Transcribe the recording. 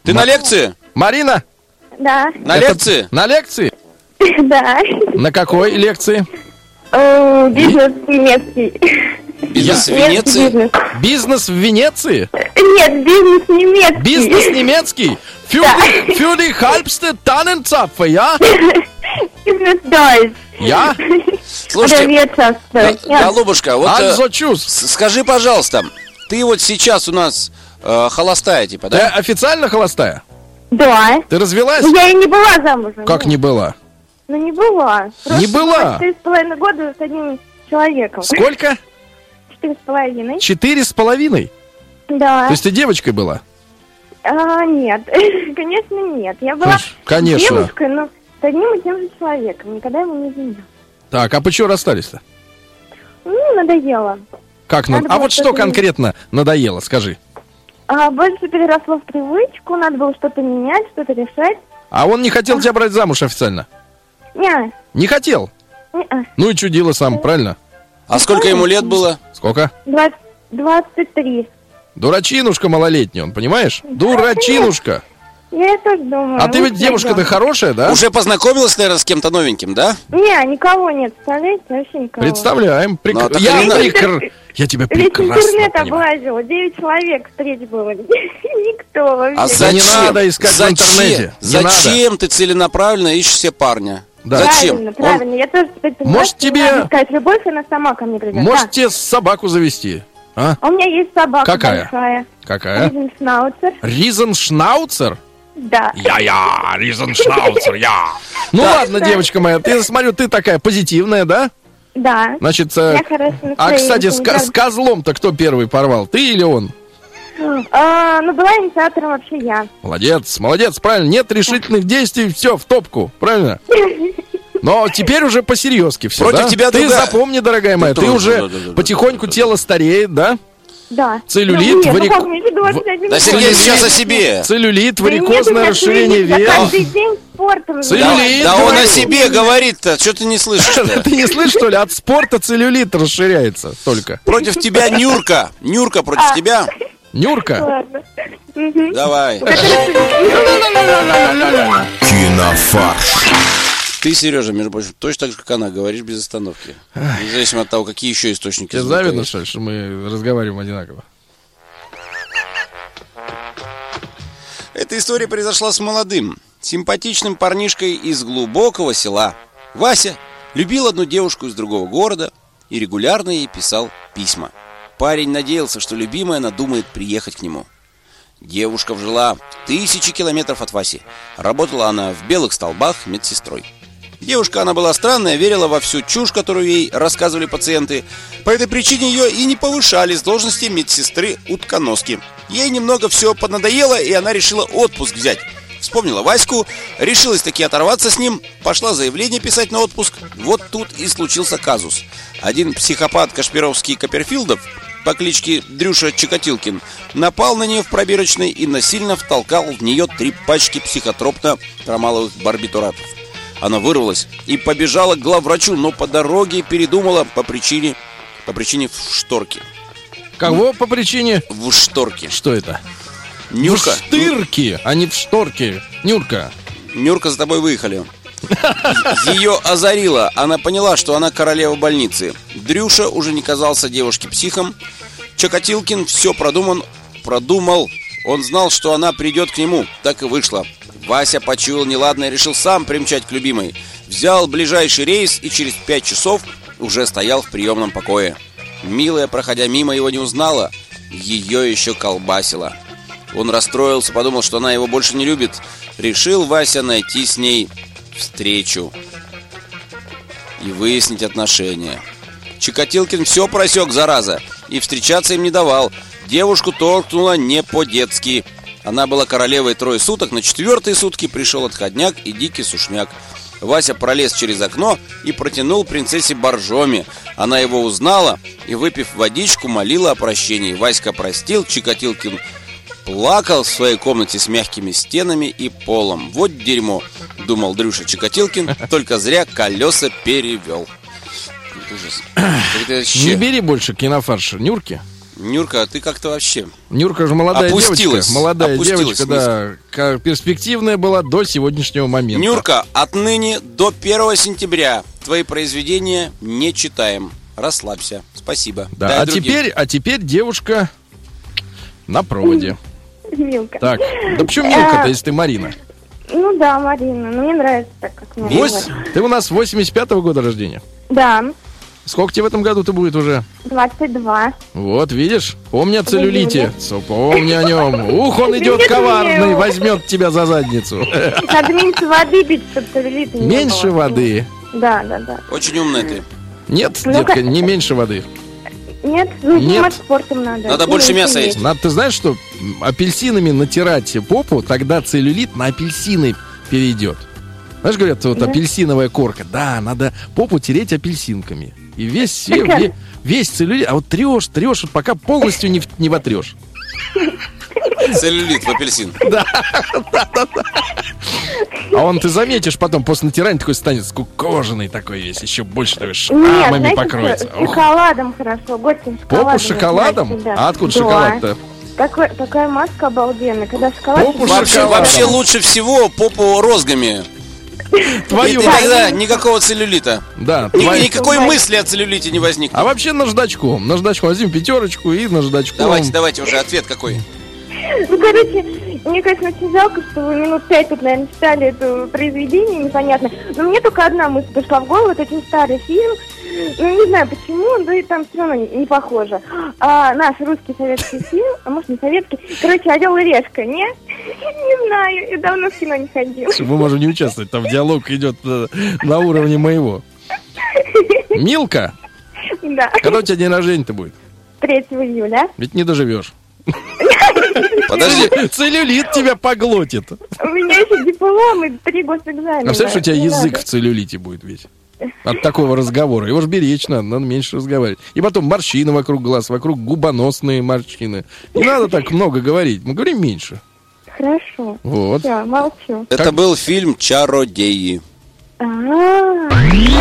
Ты на лекции? Марина? Да. На лекции? На лекции? Да. На какой лекции? Бизнес немецкий. Бизнес в Немецкий Венеции? бизнес. Бизнес в Венеции? Нет, бизнес немецкий. Бизнес немецкий? Für die halbste Tannenzapfe, ja? Бизнес Deutsch. Ja? Слушайте, Wirtschaft. голубушка, вот Also tschüss. скажи, пожалуйста, ты вот сейчас у нас холостая, типа, Ты да? официально холостая? Да. Ты развелась? Ну, я и не была замужем. Как не была? Ну, не была. Не была? 4,5 года с одним человеком. Сколько? 4,5. 4,5? Да. То есть ты девочкой была? Нет, конечно, нет. Я была Конечно. девушкой, но с одним и тем же человеком. Никогда ему не изменяла. Так, а почему расстались-то? Ну, надоело. Как Надо А было вот что что-то конкретно надоело, скажи. Больше переросло в привычку, надо было что-то менять, что-то решать. А он не хотел тебя брать замуж официально? Не, Не хотел? Ну и чудило сам, правильно? А сколько ему лет было? Сколько? 23. Дурачинушка малолетний, он, понимаешь? Дурачинушка. Я тоже думаю. А ты ведь девушка-то хорошая, да? Уже познакомилась, наверное, с кем-то новеньким, да? Не, никого нет, представляете? Вообще никого. Представляем. Ну, а так Я не надо. Я тебя Весь прекрасно интернет понимаю. облазила, 9 человек встреч было. Никто вообще. А Да не надо искать в интернете. Не Зачем ты целенаправленно ищешь себе парня? Да. Зачем? Правильно, правильно. Я тоже теперь понимаю, Может, что не тебе- надо искать любовь, она сама ко мне придет. Может, тебе собаку завести? А? А у меня есть собака Какая? большая. Какая? Ризеншнауцер. Ризеншнауцер? Да. Я, Ризеншнауцер, я. Ну ладно, девочка моя, ты, смотрю, ты такая позитивная, да? Да. Значит, Я хорошее а, кстати, настроение, с козлом-то кто первый порвал, ты или он? Ну, была инициатором вообще я. Молодец, молодец, правильно. Нет решительных действий, все, в топку, правильно? Но теперь уже посерьезки все, Против да? тебя Ты другая. запомни, дорогая моя, ты тоже, уже да. потихоньку тело стареет, да? Да. Целлюлит, Ну, нет, варик- ну, как, мне еще 21 Да, год. Сергей, сейчас о себе. Целлюлит, Да нет, у варикозное меня расширение целлюлит, я вен. каждый день спортом Целлюлит. Да он о говорю. себе говорит-то, что ты не слышишь-то? Ты не слышишь, что ли? От спорта целлюлит расширяется только. Против тебя Нюрка. Нюрка против тебя. Нюрка. Ладно. Мгм. Давай. Кинофарш. Ты, Сережа, между прочим, точно так же, как она, говоришь без остановки. Независимо от того, какие еще источники Тебе звука завидно, есть. что ли, что мы разговариваем одинаково? Эта история произошла с молодым, симпатичным парнишкой из глубокого села. Вася любил одну девушку из другого города и регулярно ей писал письма. Парень надеялся, что любимая надумает приехать к нему. Девушка жила в 1000 километров от Васи. Работала она в Белых Столбах медсестрой. Девушка, она была странная, верила во всю чушь, которую ей рассказывали пациенты. По этой причине ее и не повышали с должности медсестры-утконоски. Ей немного все поднадоело, и она решила отпуск взять. Вспомнила Ваську, решилась таки оторваться с ним, пошла заявление писать на отпуск. Вот тут и случился казус. Один психопат Кашпировский Копперфилдов по кличке Дрюша Чикатилкин напал на нее в пробирочной и насильно втолкал в нее 3 пачки психотропно-трамаловых барбитуратов. Она вырвалась и побежала к главврачу, но по дороге передумала по причине в шторке. Кого по причине? В шторке. Что это? Нюрка. В штырке, а не в шторке. Нюрка. Нюрка, за тобой выехали. Ее озарило. Она поняла, что она королева больницы. Дрюша уже не казался девушке психом. Чикатилкин все продумал. Он знал, что она придет к нему. Так и вышло. Вася почуял неладное и решил сам примчать к любимой. Взял ближайший рейс и через 5 часов уже стоял в приемном покое. Милая, проходя мимо, его не узнала. Ее еще колбасило. Он расстроился, подумал, что она его больше не любит. Решил Вася найти с ней встречу и выяснить отношения. Чикатилкин все просек, зараза, и встречаться им не давал. Девушку торкнула не по-детски. Она была королевой 3 суток, на 4-е сутки пришел отходняк и дикий сушняк. Вася пролез через окно и протянул принцессе боржоми. Она его узнала и, выпив водичку, молила о прощении. Васька простил, Чикатилкин плакал в своей комнате с мягкими стенами и полом. Вот дерьмо, думал Дрюша Чикатилкин, только зря колеса перевел. Ужас. Это Не бери больше кинофарш Нюрки. Нюрка, а ты как-то вообще... Нюрка же молодая Опустилась. девочка. Молодая Опустилась девочка, да. Перспективная была до сегодняшнего момента. Нюрка, отныне до 1 сентября твои произведения не читаем. Расслабься. Спасибо. Да, Дай а другим. теперь девушка на проводе. Милка. Так, да почему Милка-то, если ты Марина? Ну да, Марина. Ну, мне нравится так, как Марина. Ты у нас 85-го года рождения. Да, Сколько тебе в этом году-то будет уже? 22. Вот, видишь? Помни о целлюлите. июле. Помни о нем. Ух, он идет Нет, коварный, нет. возьмет тебя за задницу. Надо меньше воды пить, чтобы целлюлита не Меньше было. воды. Да. Очень умная ты. Нет, Ну, детка, как- не меньше воды. Нет, ну, Нет. заниматься спортом надо. Надо И больше меньше мяса есть. Надо, ты знаешь, что апельсинами натирать попу, тогда целлюлит на апельсины перейдет. Знаешь, говорят, вот Да. апельсиновая корка. Да, надо попу тереть апельсинками. И весь целлюлит, а вот трешь, вот пока полностью не вотрешь. Целлюлит в апельсин. А он, ты заметишь, потом после натирания такой станет скукоженный такой весь, еще больше такой Нет, шрамами знаете, покроется. с шоколадом хорошо, гостем шоколадом. Попу с шоколадом? знаете, да. А откуда Да. шоколад-то? Такая маска обалденная, когда шоколад... Попу Вообще, вообще лучше всего попу розгами. Твою. И тогда никакого целлюлита. Да, Никакой мысли о целлюлите не возникнет. А вообще наждачком. Наждачком возьмем пятерочку и наждачком. Давайте уже ответ какой. Ну, короче, мне, конечно, очень жалко, что вы минут 5 тут, наверное, читали это произведение, непонятно. Но мне только одна мысль пришла в голову, это очень старый фильм. Ну, не знаю почему, да и там все равно не похоже. Наш русский советский фильм, а может не советский, короче, «Орел и решка», не? Не знаю, я давно в кино не ходила. Мы можем не участвовать, там диалог идет на уровне моего. Милка, Да, когда у тебя день рождения-то будет? 3 июля. Ведь не доживешь. Подожди. Целлюлит тебя поглотит. У меня еще диплом и 3 госэкзамена. А представляешь, у тебя Не язык надо. в целлюлите будет весь. От такого разговора. Его ж беречь надо меньше разговаривать. И потом морщины вокруг глаз, вокруг губоносные морщины. Не надо так много говорить. Мы говорим меньше. Хорошо. Вот. Все, молчу. Это был фильм «Чародеи». А-а-а.